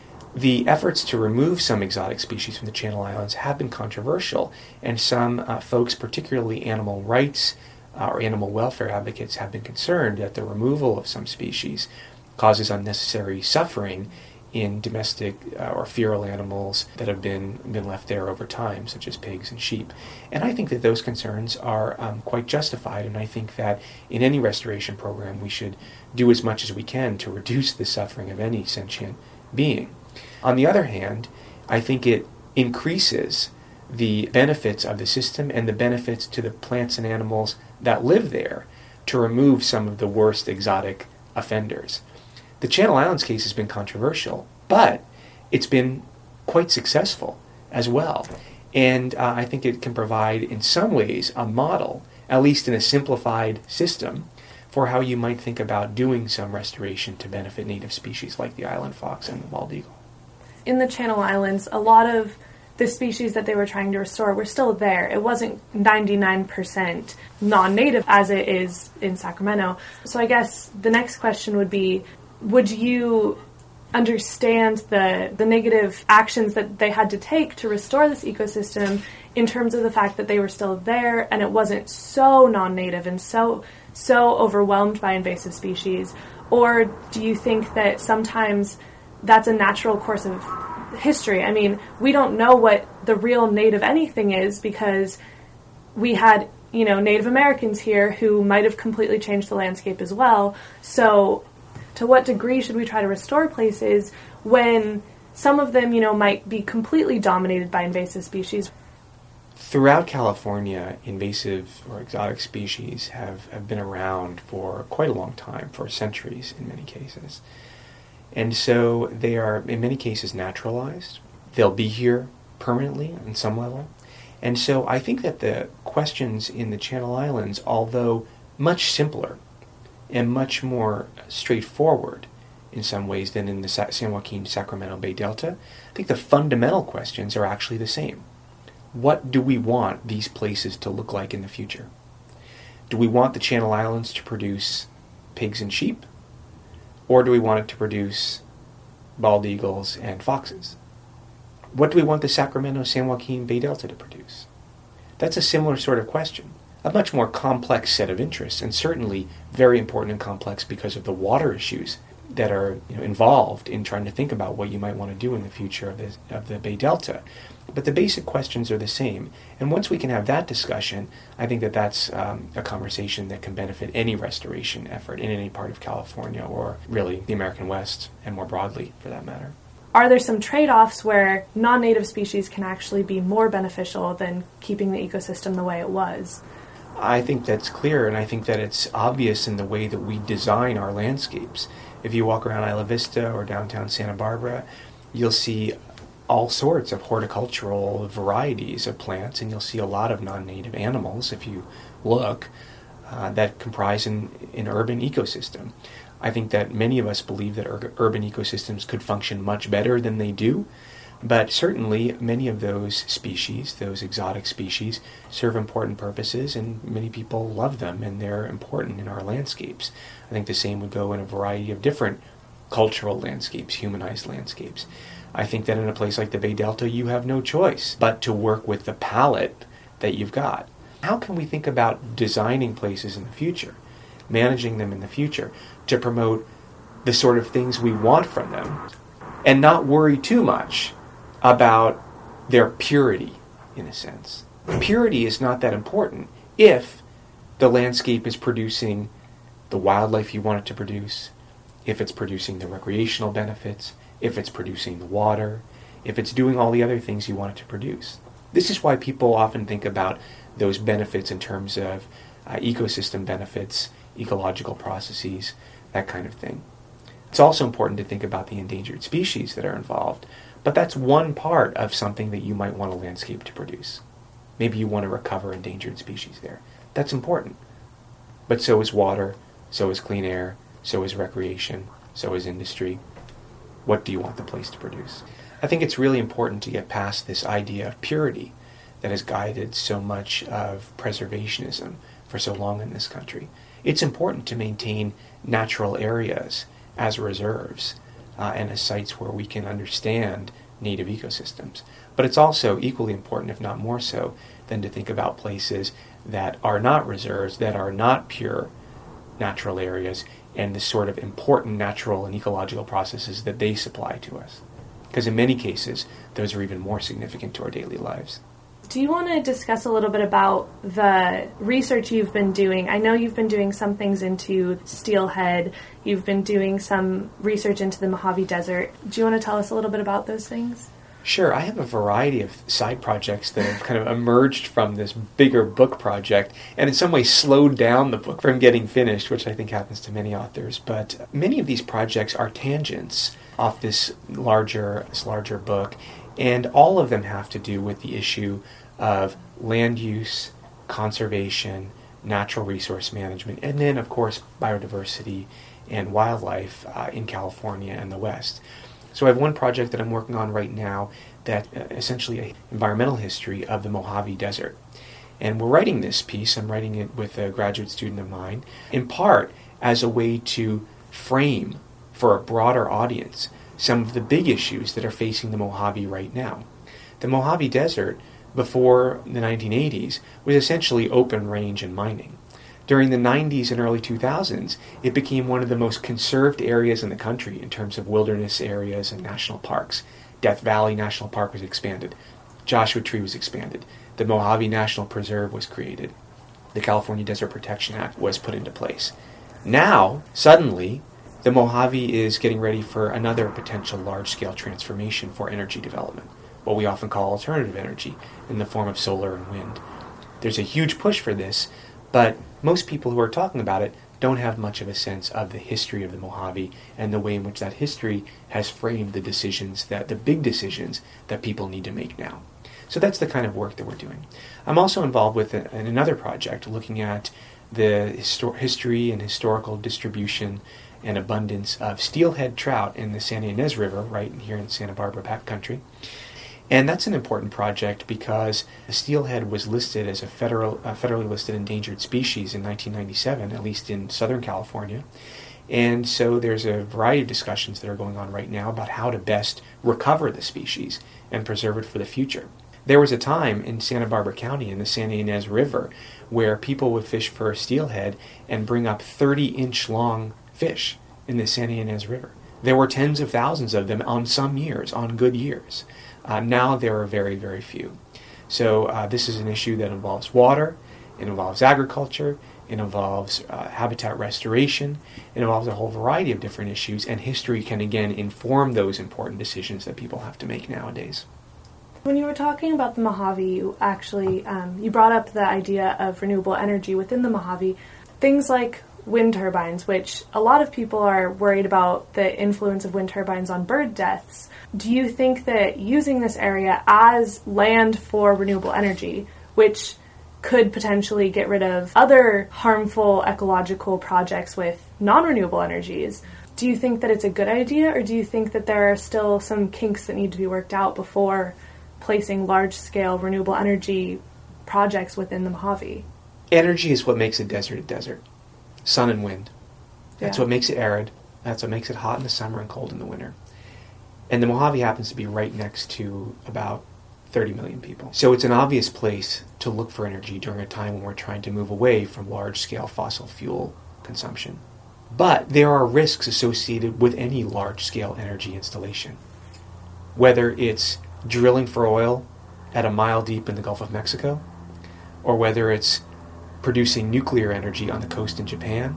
Speaker 6: The efforts to remove some exotic species from the Channel Islands have been controversial, and some uh, folks, particularly animal rights uh, or animal welfare advocates, have been concerned that the removal of some species causes unnecessary suffering in domestic uh, or feral animals that have been, been left there over time, such as pigs and sheep. And I think that those concerns are um, quite justified, and I think that in any restoration program we should do as much as we can to reduce the suffering of any sentient being. On the other hand, I think it increases the benefits of the system and the benefits to the plants and animals that live there to remove some of the worst exotic offenders. The Channel Islands case has been controversial, but it's been quite successful as well. And uh, I think it can provide, in some ways, a model, at least in a simplified system, for how you might think about doing some restoration to benefit native species like the island fox and the bald eagle.
Speaker 3: In the Channel Islands, a lot of the species that they were trying to restore were still there. It wasn't ninety-nine percent non-native as it is in Sacramento. So I guess the next question would be, would you understand the the negative actions that they had to take to restore this ecosystem in terms of the fact that they were still there and it wasn't so non-native and so so overwhelmed by invasive species? Or do you think that sometimes that's a natural course of history? I mean, we don't know what the real native anything is because we had, you know, Native Americans here who might have completely changed the landscape as well. So to what degree should we try to restore places when some of them, you know, might be completely dominated by invasive species?
Speaker 6: Throughout California, invasive or exotic species have, have been around for quite a long time, for centuries in many cases. And so they are, in many cases, naturalized. They'll be here permanently on some level. And so I think that the questions in the Channel Islands, although much simpler and much more straightforward in some ways than in the San Joaquin Sacramento Bay Delta, I think the fundamental questions are actually the same. What do we want these places to look like in the future? Do we want the Channel Islands to produce pigs and sheep? Or do we want it to produce bald eagles and foxes? What do we want the Sacramento San Joaquin Bay Delta to produce? That's a similar sort of question. A much more complex set of interests, and certainly very important and complex because of the water issues that are, you know, involved in trying to think about what you might want to do in the future of the, of the Bay Delta. But the basic questions are the same. And once we can have that discussion, I think that that's um, a conversation that can benefit any restoration effort in any part of California or really the American West and more broadly for that matter.
Speaker 3: Are there some trade-offs where non-native species can actually be more beneficial than keeping the ecosystem the way it was?
Speaker 6: I think that's clear, and I think that it's obvious in the way that we design our landscapes. If you walk around Isla Vista or downtown Santa Barbara, you'll see all sorts of horticultural varieties of plants, and you'll see a lot of non-native animals, if you look, uh, that comprise an, an urban ecosystem. I think that many of us believe that ur- urban ecosystems could function much better than they do, but certainly many of those species, those exotic species, serve important purposes, and many people love them, and they're important in our landscapes. I think the same would go in a variety of different cultural landscapes, humanized landscapes. I think that in a place like the Bay Delta, you have no choice but to work with the palette that you've got. How can we think about designing places in the future, managing them in the future, to promote the sort of things we want from them, and not worry too much about their purity, in a sense? Purity is not that important if the landscape is producing the wildlife you want it to produce, if it's producing the recreational benefits, if it's producing the water, if it's doing all the other things you want it to produce. This is why people often think about those benefits in terms of uh, ecosystem benefits, ecological processes, that kind of thing. It's also important to think about the endangered species that are involved, but that's one part of something that you might want a landscape to produce. Maybe you want to recover endangered species there. That's important. But so is water, so is clean air, so is recreation, so is industry. what do you want the place to produce? I think it's really important to get past this idea of purity that has guided so much of preservationism for so long in this country. It's important to maintain natural areas as reserves uh, and as sites where we can understand native ecosystems. But it's also equally important, if not more so, than to think about places that are not reserves, that are not pure natural areas, and the sort of important natural and ecological processes that they supply to us. Because in many cases, those are even more significant to our daily lives.
Speaker 3: Do you want to discuss a little bit about the research you've been doing? I know you've been doing some things into Steelhead. You've been doing some research into the Mojave Desert. Do you want to tell us a little bit about those things?
Speaker 6: Sure. I have a variety of side projects that have kind of emerged from this bigger book project, and in some ways slowed down the book from getting finished, which I think happens to many authors. But many of these projects are tangents off this larger, this larger book, and all of them have to do with the issue of land use, conservation, natural resource management, and then, of course, biodiversity and wildlife uh, in California and the West. So I have one project that I'm working on right now that uh, essentially an environmental history of the Mojave Desert. And we're writing this piece, I'm writing it with a graduate student of mine, in part as a way to frame for a broader audience some of the big issues that are facing the Mojave right now. The Mojave Desert, before the nineteen eighties, was essentially open range and mining. During the nineties and early two thousands, it became one of the most conserved areas in the country in terms of wilderness areas and national parks. Death Valley National Park was expanded. Joshua Tree was expanded. The Mojave National Preserve was created. The California Desert Protection Act was put into place. Now, suddenly, the Mojave is getting ready for another potential large-scale transformation for energy development, what we often call alternative energy, in the form of solar and wind. There's a huge push for this, but most people who are talking about it don't have much of a sense of the history of the Mojave and the way in which that history has framed the decisions, that the big decisions that people need to make now. So that's the kind of work that we're doing. I'm also involved with a, in another project looking at the histor- history and historical distribution and abundance of steelhead trout in the Santa Ynez River, right here in Santa Barbara backcountry. And that's an important project because the steelhead was listed as a federal, uh, federally listed endangered species in nineteen ninety-seven, at least in Southern California. And so there's a variety of discussions that are going on right now about how to best recover the species and preserve it for the future. There was a time in Santa Barbara County in the Santa Ynez River where people would fish for steelhead and bring up thirty-inch long fish in the Santa Ynez River. There were tens of thousands of them on some years, on good years. Uh, now there are very, very few. So uh, this is an issue that involves water, it involves agriculture, it involves uh, habitat restoration, it involves a whole variety of different issues, and history can again inform those important decisions that people have to make nowadays.
Speaker 3: When you were talking about the Mojave, you actually um, you brought up the idea of renewable energy within the Mojave. Things like wind turbines, which a lot of people are worried about the influence of wind turbines on bird deaths. Do you think that using this area as land for renewable energy, which could potentially get rid of other harmful ecological projects with non-renewable energies, do you think that it's a good idea, or do you think that there are still some kinks that need to be worked out before placing large-scale renewable energy projects within the Mojave?
Speaker 6: Energy is what makes a desert a desert. Sun and wind. That's
Speaker 3: Yeah.
Speaker 6: what makes it arid. That's what makes it hot in the summer and cold in the winter. And the Mojave happens to be right next to about thirty million people. So it's an obvious place to look for energy during a time when we're trying to move away from large-scale fossil fuel consumption. But there are risks associated with any large-scale energy installation. Whether it's drilling for oil at a mile deep in the Gulf of Mexico, or whether it's producing nuclear energy on the coast in Japan,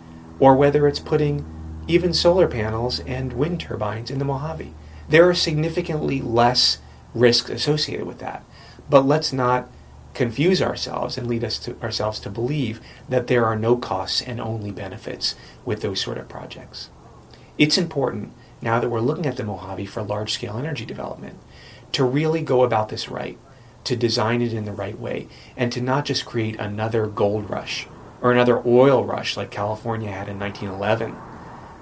Speaker 6: or whether it's putting even solar panels and wind turbines in the Mojave. There are significantly less risks associated with that. But let's not confuse ourselves and lead us to ourselves to believe that there are no costs and only benefits with those sort of projects. It's important, now that we're looking at the Mojave for large-scale energy development, to really go about this right, to design it in the right way, and to not just create another gold rush or another oil rush like California had in nineteen eleven,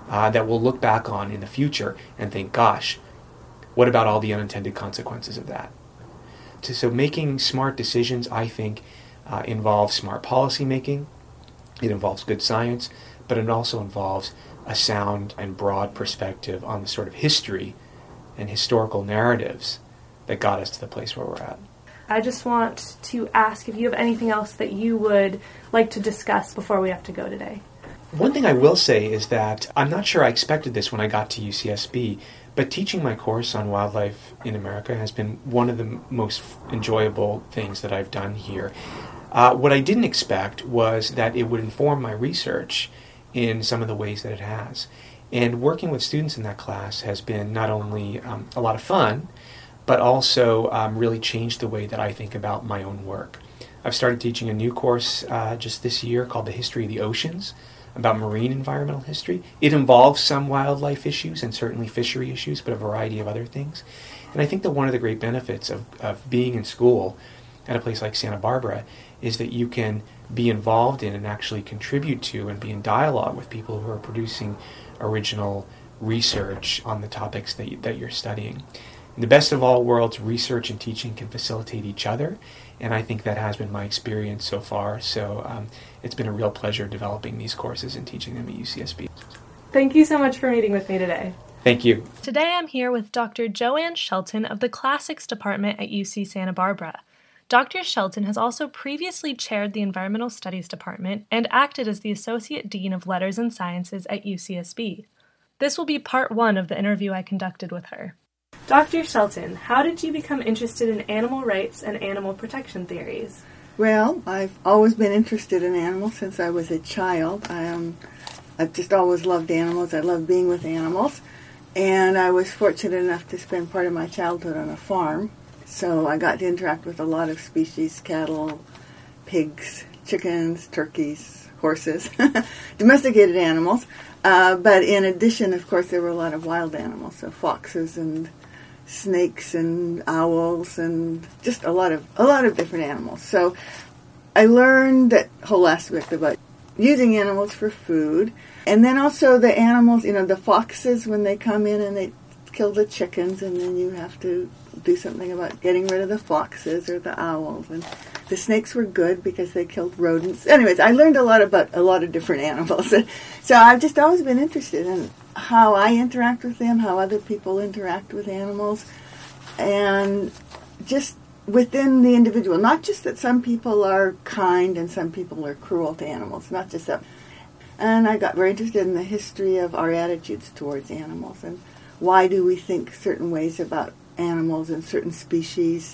Speaker 6: uh, that we'll look back on in the future and think, gosh, what about all the unintended consequences of that? So, so making smart decisions, I think, uh, involves smart policy making. It involves good science, but it also involves a sound and broad perspective on the sort of history and historical narratives that got us to the place where we're at.
Speaker 3: I just want to ask if you have anything else that you would like to discuss before we have to go today.
Speaker 6: One thing I will say is that I'm not sure I expected this when I got to U C S B, but teaching my course on wildlife in America has been one of the most enjoyable things that I've done here. Uh, what I didn't expect was that it would inform my research in some of the ways that it has. And working with students in that class has been not only um, a lot of fun, but also um, really changed the way that I think about my own work. I've started teaching a new course uh, just this year called The History of the Oceans, about marine environmental history. It involves some wildlife issues and certainly fishery issues, but a variety of other things. And I think that one of the great benefits of, of being in school at a place like Santa Barbara is that you can be involved in and actually contribute to and be in dialogue with people who are producing original research on the topics that, you, that you're studying. In the best of all worlds, research and teaching can facilitate each other, and I think that has been my experience so far. So um, it's been a real pleasure developing these courses and teaching them at U C S B.
Speaker 3: Thank you so much for meeting with me today.
Speaker 6: Thank you.
Speaker 3: Today I'm here with Doctor Joanne Shelton of the Classics Department at U C Santa Barbara. Doctor Shelton has also previously chaired the Environmental Studies Department and acted as the Associate Dean of Letters and Sciences at U C S B. This will be part one of the interview I conducted with her. Doctor Shelton, how did you become interested in animal rights and animal protection theories?
Speaker 7: Well, I've always been interested in animals since I was a child. I, um, I've just always loved animals. I love being with animals. And I was fortunate enough to spend part of my childhood on a farm. So I got to interact with a lot of species, cattle, pigs, chickens, turkeys, horses, domesticated animals. Uh, but in addition, of course, there were a lot of wild animals, so foxes and snakes and owls and just a lot of a lot of different animals. So I learned that whole aspect about using animals for food, and then also the animals, you know, the foxes when they come in and they kill the chickens, and then you have to do something about getting rid of the foxes or the owls. And the snakes were good because they killed rodents. Anyways, I learned a lot about a lot of different animals. So I've just always been interested in how I interact with them, how other people interact with animals, and just within the individual. Not just that some people are kind and some people are cruel to animals, not just that. And I got very interested in the history of our attitudes towards animals and why do we think certain ways about animals and certain species.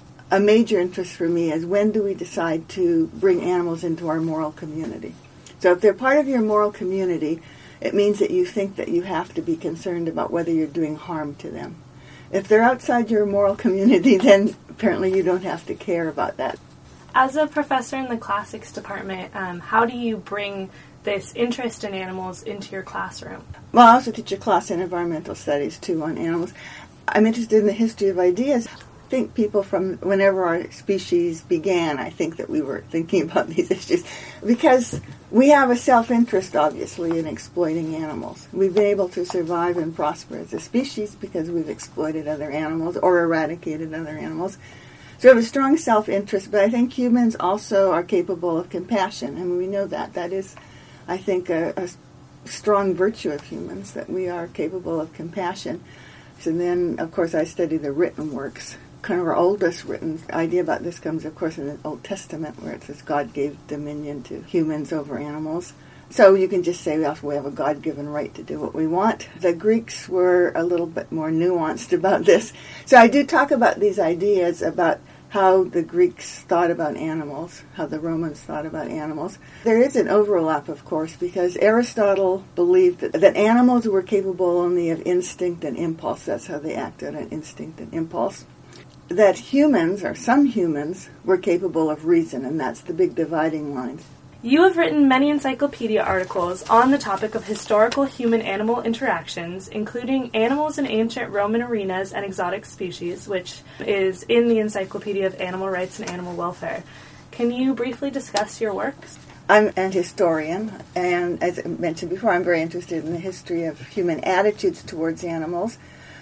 Speaker 7: A major interest for me is when do we decide to bring animals into our moral community. So if they're part of your moral community, it means that you think that you have to be concerned about whether you're doing harm to them. If they're outside your moral community, then apparently you don't have to care about that.
Speaker 3: As a professor in the classics department, um, how do you bring this interest in animals into your classroom?
Speaker 7: Well, I also teach a class in environmental studies, too, on animals. I'm interested in the history of ideas. I think people from whenever our species began, I think that we were thinking about these issues because we have a self-interest, obviously, in exploiting animals. We've been able to survive and prosper as a species because we've exploited other animals or eradicated other animals. So we have a strong self-interest, but I think humans also are capable of compassion, and we know that. That is, I think, a, a strong virtue of humans, that we are capable of compassion. So then, of course, I study the written works. Kind of our oldest written idea about this comes, of course, in the Old Testament, where it says God gave dominion to humans over animals. So you can just say we also have a God-given right to do what we want. The Greeks were a little bit more nuanced about this. So I do talk about these ideas about how the Greeks thought about animals, how the Romans thought about animals. There is an overlap, of course, because Aristotle believed that, that animals were capable only of instinct and impulse. That's how they acted, on instinct and impulse. That humans, or some humans, were capable of reason, and that's the big dividing line.
Speaker 3: You have written many encyclopedia articles on the topic of historical human-animal interactions, including Animals in Ancient Roman Arenas and Exotic Species, which is in the Encyclopedia of Animal Rights and Animal Welfare. Can you briefly discuss your works?
Speaker 7: I'm an historian, and as I mentioned before, I'm very interested in the history of human attitudes towards animals.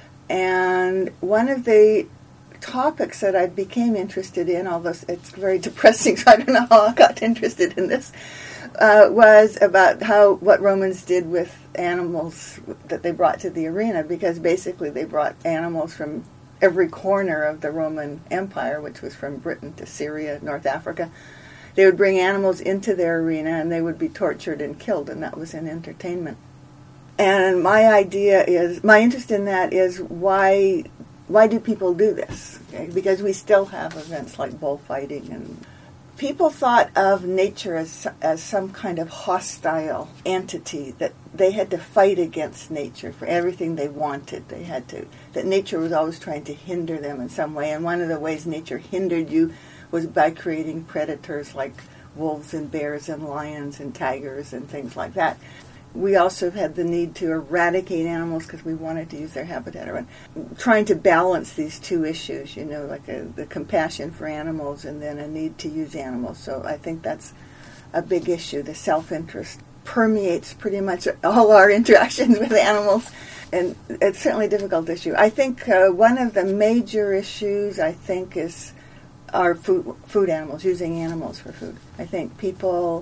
Speaker 7: And one of the topics that I became interested in, although it's very depressing, so I don't know how I got interested in this, uh, was about how what Romans did with animals that they brought to the arena, because basically they brought animals from every corner of the Roman Empire, which was from Britain to Syria, North Africa. They would bring animals into their arena and they would be tortured and killed, and that was an entertainment. And my idea is, my interest in that is why why do people do this? Okay? Because we still have events like bullfighting, and people thought of nature as as some kind of hostile entity, that they had to fight against nature for everything they wanted. They had to, that nature was always trying to hinder them in some way, and one of the ways nature hindered you was by creating predators like wolves and bears and lions and tigers and things like that. We also had the need to eradicate animals because we wanted to use their habitat. Around. Trying to balance these two issues, you know, like a, the compassion for animals and then a need to use animals. So I think that's a big issue. The self-interest permeates pretty much all our interactions with animals, and it's certainly a difficult issue. I think uh, one of the major issues, I think, is are food food animals, using animals for food. I think people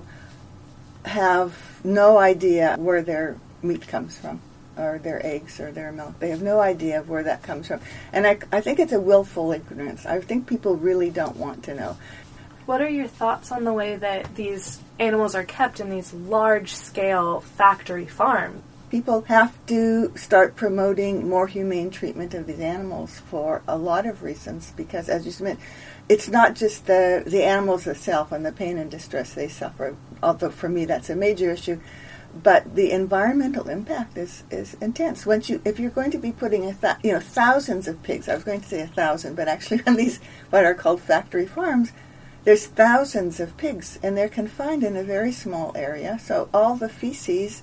Speaker 7: have no idea where their meat comes from, or their eggs, or their milk. They have no idea of where that comes from. And I, I think it's a willful ignorance. I think people really don't want to know.
Speaker 3: What are your thoughts on the way that these animals are kept in these large-scale factory farms?
Speaker 7: People have to start promoting more humane treatment of these animals for a lot of reasons, because, as you said, it's not just the, the animals themselves and the pain and distress they suffer, although for me that's a major issue, but the environmental impact is, is intense. Once you, if you're going to be putting a th- you know thousands of pigs, I was going to say a thousand, but actually on these what are called factory farms, there's thousands of pigs, and they're confined in a very small area, so all the feces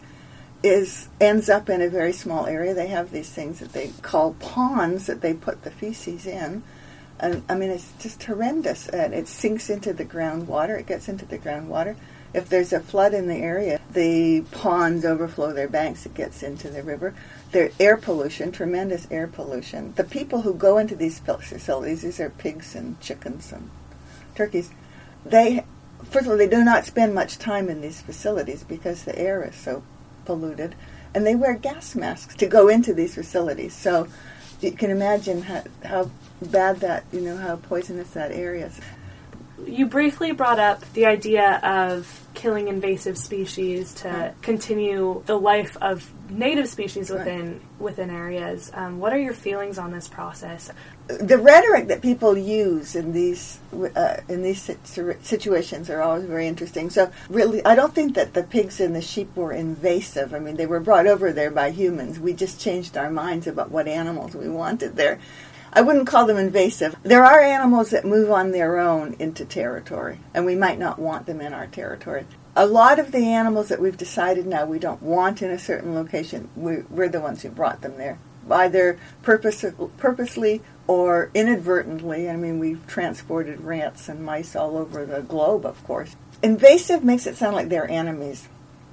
Speaker 7: is ends up in a very small area. They have these things that they call ponds that they put the feces in. And, I mean, it's just horrendous. And it sinks into the groundwater. It gets into the groundwater. If there's a flood in the area, the ponds overflow their banks. It gets into the river. There's air pollution, tremendous air pollution. The people who go into these facilities, these are pigs and chickens and turkeys, they, first of all, they do not spend much time in these facilities because the air is so polluted. And they wear gas masks to go into these facilities. So you can imagine how, how bad that, you know, how poisonous that area is.
Speaker 3: You briefly brought up the idea of killing invasive species to right. continue the life of native species within right. within areas. Um, what are your feelings on this process?
Speaker 7: The rhetoric that people use in these uh, in these situ- situations are always very interesting. So really, I don't think that the pigs and the sheep were invasive. I mean, they were brought over there by humans. We just changed our minds about what animals we wanted there. I wouldn't call them invasive. There are animals that move on their own into territory, and we might not want them in our territory. A lot of the animals that we've decided now we don't want in a certain location, we, we're the ones who brought them there, either purpose, purposely or inadvertently. I mean, we've transported rats and mice all over the globe, of course. Invasive makes it sound like they're enemies.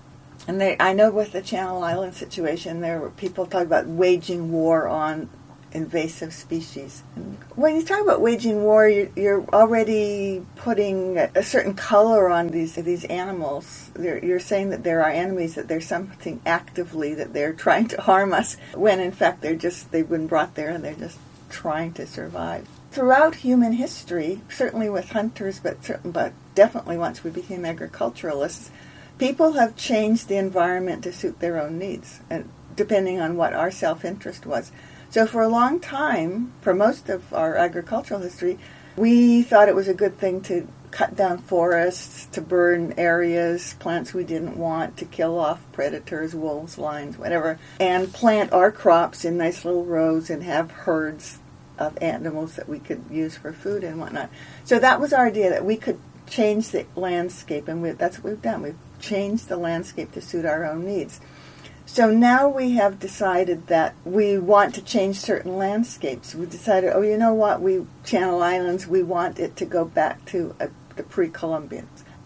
Speaker 7: And they, I know with the Channel Island situation, there were people talk about waging war on invasive species. And when you talk about waging war, you're, you're already putting a, a certain color on these these animals. They're, you're saying that there are enemies, that there's something actively that they're trying to harm us, when in fact they're just they've been brought there and they're just trying to survive. Throughout human history, certainly with hunters, but certain, but definitely once we became agriculturalists, people have changed the environment to suit their own needs, and depending on what our self-interest was. So for a long time, for most of our agricultural history, we thought it was a good thing to cut down forests, to burn areas, plants we didn't want, to kill off predators, wolves, lions, whatever, and plant our crops in nice little rows and have herds of animals that we could use for food and whatnot. So that was our idea, that we could change the landscape, and we, that's what we've done. We've changed the landscape to suit our own needs. So now we have decided that we want to change certain landscapes. We decided, oh, you know what, we Channel Islands, we want it to go back to a, the pre-Columbians.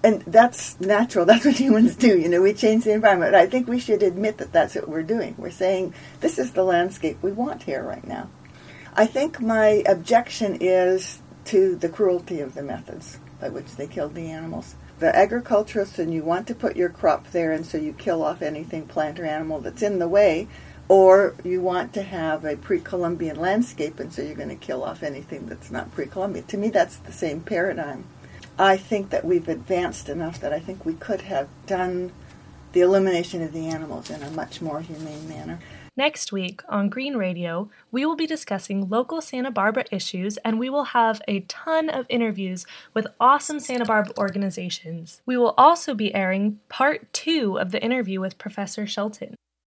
Speaker 7: And that's natural. That's what humans do. You know, we change the environment. I think we should admit that that's what we're doing. We're saying, this is the landscape we want here right now. I think my objection is to the cruelty of the methods by which they killed the animals. The agriculturists, and you want to put your crop there, and so you kill off anything, plant or animal, that's in the way, or you want to have a pre-Columbian landscape, and so you're going to kill off anything that's not pre-Columbian. To me, that's the same paradigm. I think that we've advanced enough that I think we could have done the elimination of the animals in a much more humane manner.
Speaker 3: Next week on Green Radio, we will be discussing local Santa Barbara issues, and we will have a ton of interviews with awesome Santa Barbara organizations. We will also be airing part two of the interview with Professor Shelton.